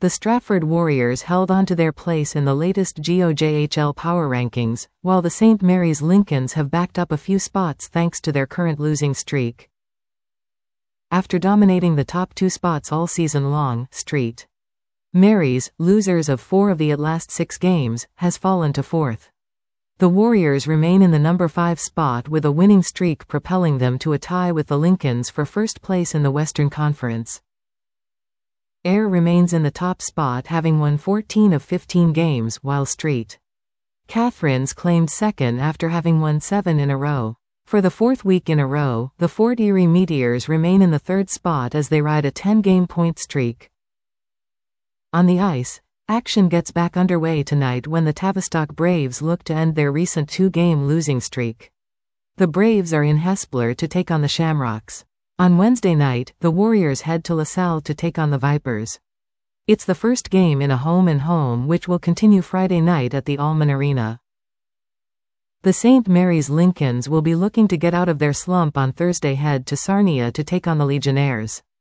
The Stratford Warriors held on to their place in the latest GOJHL power rankings, while the St. Mary's Lincolns have backed up a few spots thanks to their current losing streak. After dominating the top 2 spots all season long, St. Mary's, losers of 4 of the last 6 games, has fallen to 4th. The Warriors remain in the number 5 spot with a winning streak propelling them to a tie with the Lincolns for first place in the Western Conference. Ayr remains in the top spot having won 14 of 15 games, while St. Catharines claimed second after having won 7 in a row. For the 4th week in a row, the Fort Erie Meteors remain in the 3rd spot as they ride a 10-game point streak. On the ice, action gets back underway tonight when the Tavistock Braves look to end their recent 2-game losing streak. The Braves are in Hespeler to take on the Shamrocks. On Wednesday night, the Warriors head to LaSalle to take on the Vipers. It's the first game in a home-and-home which will continue Friday night at the Allman Arena. The St. Mary's Lincolns will be looking to get out of their slump on Thursday head to Sarnia to take on the Legionnaires.